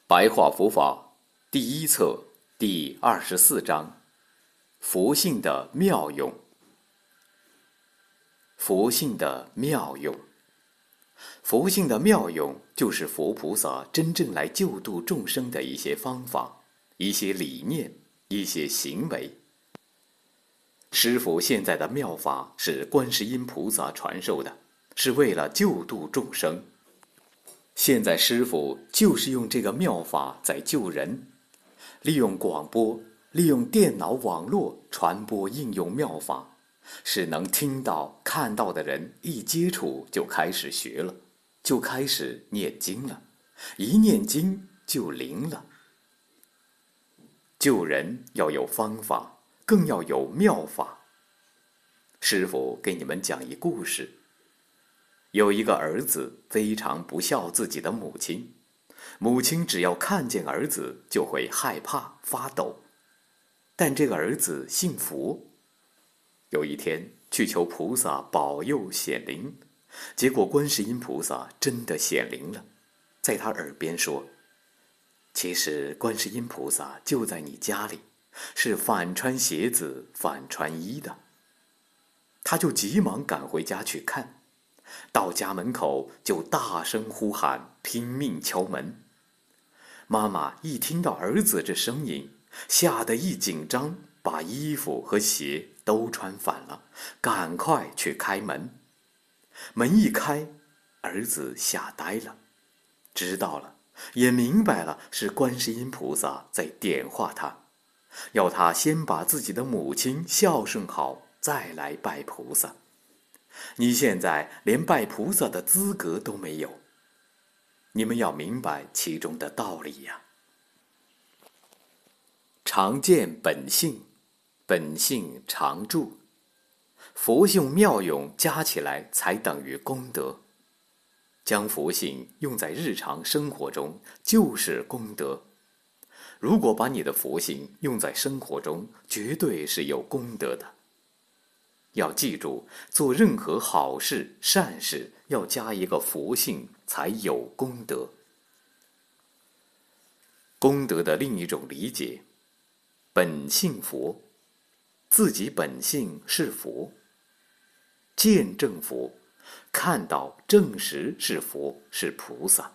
白话佛法第一册第24章：佛性的妙用。佛性的妙用，佛性的妙用就是佛菩萨真正来救度众生的一些方法、一些理念、一些行为。师父现在的妙法是观世音菩萨传授的，是为了救度众生。现在师父就是用这个妙法在救人，利用广播，利用电脑网络传播应用妙法，使能听到看到的人一接触就开始学了，就开始念经了，一念经就灵了。救人要有方法，更要有妙法。师父给你们讲一故事。有一个儿子非常不孝自己的母亲，母亲只要看见儿子就会害怕发抖。但这个儿子信佛，有一天去求菩萨保佑显灵，结果观世音菩萨真的显灵了，在他耳边说：其实观世音菩萨就在你家里，是反穿鞋子反穿衣的。他就急忙赶回家去看，到家门口就大声呼喊，拼命敲门。妈妈一听到儿子这声音，吓得一紧张，把衣服和鞋都穿反了，赶快去开门。门一开，儿子吓呆了，知道了，也明白了是观世音菩萨在点化他，要他先把自己的母亲孝顺好，再来拜菩萨。你现在连拜菩萨的资格都没有，你们要明白其中的道理呀。常见本性，本性常住，佛性妙用加起来才等于功德。将佛性用在日常生活中就是功德。如果把你的佛性用在生活中，绝对是有功德的。要记住，做任何好事善事要加一个佛性，才有功德。功德的另一种理解，本性佛，自己本性是佛，见证佛，看到证实是佛，是菩萨。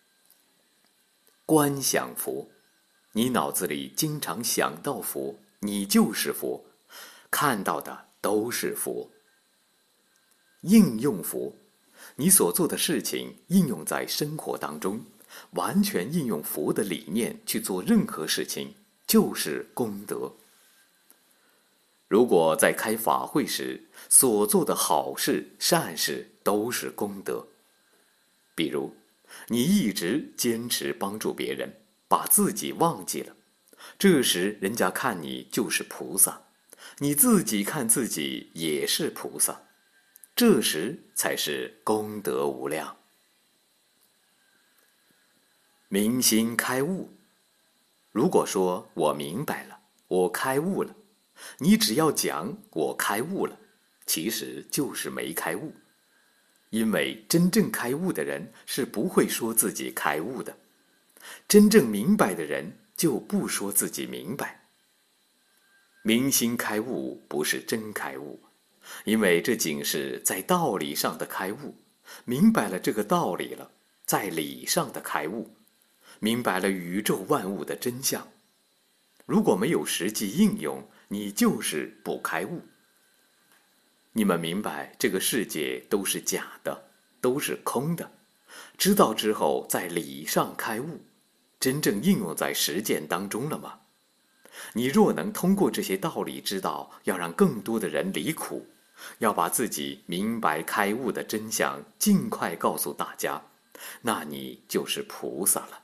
观想佛，你脑子里经常想到佛，你就是佛，看到的都是佛。应用佛，你所做的事情应用在生活当中，完全应用佛的理念去做任何事情，就是功德。如果在开法会时所做的好事善事都是功德，比如你一直坚持帮助别人，把自己忘记了，这时人家看你就是菩萨，你自己看自己也是菩萨，这时才是功德无量。明心开悟，如果说我明白了，我开悟了，你只要讲我开悟了，其实就是没开悟。因为真正开悟的人是不会说自己开悟的，真正明白的人就不说自己明白。明心开悟不是真开悟，因为这仅是在道理上的开悟，明白了这个道理了，在理上的开悟，明白了宇宙万物的真相。如果没有实际应用，你就是不开悟。你们明白这个世界都是假的，都是空的，知道之后在理上开悟，真正应用在实践当中了吗？你若能通过这些道理知道要让更多的人离苦，要把自己明白开悟的真相尽快告诉大家，那你就是菩萨了。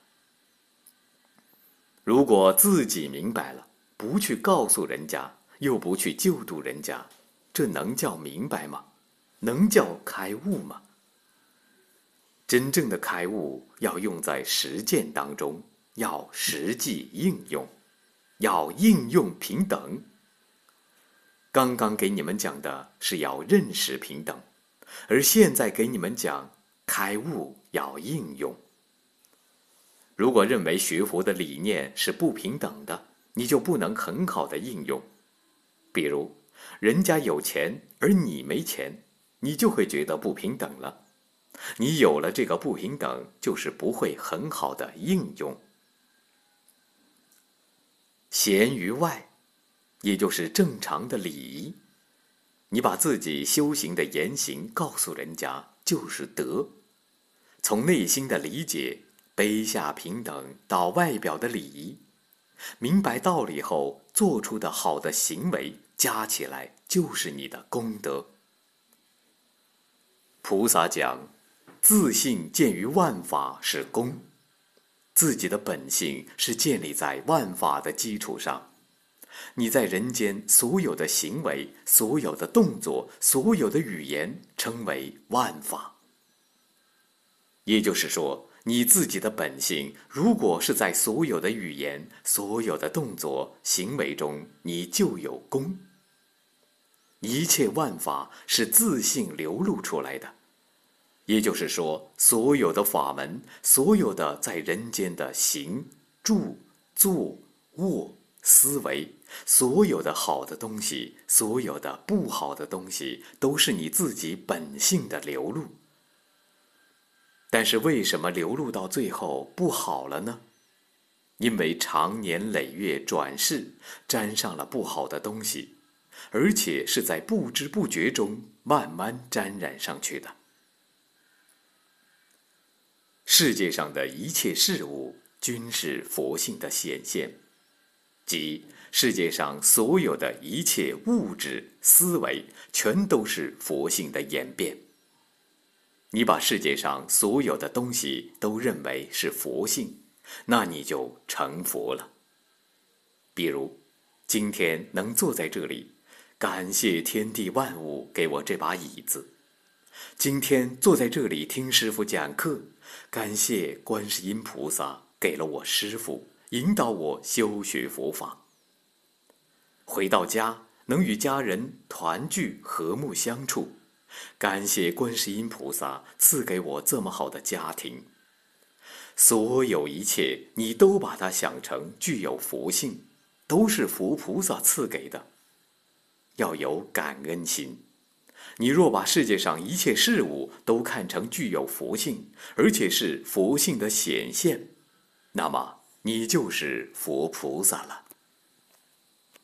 如果自己明白了，不去告诉人家，又不去救度人家，这能叫明白吗？能叫开悟吗？真正的开悟要用在实践当中，要实际应用，要应用平等。刚刚给你们讲的是要认识平等，而现在给你们讲开悟要应用。 如果认为学佛的理念是不平等的，你就不能很好的应用。比如，人家有钱而你没钱，你就会觉得不平等了。你有了这个不平等，就是不会很好的应用。贤于外，也就是正常的礼仪。你把自己修行的言行告诉人家，就是德。从内心的理解，卑下平等到外表的礼仪，明白道理后做出的好的行为，加起来就是你的功德。菩萨讲，自信见于万法是功，自己的本性是建立在万法的基础上。你在人间所有的行为、所有的动作、所有的语言，称为万法。也就是说，你自己的本性，如果是在所有的语言、所有的动作、行为中，你就有功。一切万法是自性流露出来的。也就是说，所有的法门，所有的在人间的行、住、坐、卧、思维，所有的好的东西，所有的不好的东西，都是你自己本性的流露。但是为什么流露到最后不好了呢？因为长年累月转世，沾上了不好的东西，而且是在不知不觉中慢慢沾染上去的。世界上的一切事物均是佛性的显现，即世界上所有的一切物质、思维，全都是佛性的演变。你把世界上所有的东西都认为是佛性，那你就成佛了。比如，今天能坐在这里，感谢天地万物给我这把椅子；今天坐在这里听师父讲课，感谢观世音菩萨给了我师父，引导我修学佛法。回到家，能与家人团聚和睦相处，感谢观世音菩萨赐给我这么好的家庭。所有一切，你都把它想成具有佛性，都是佛菩萨赐给的。要有感恩心。你若把世界上一切事物都看成具有佛性，而且是佛性的显现，那么你就是佛菩萨了。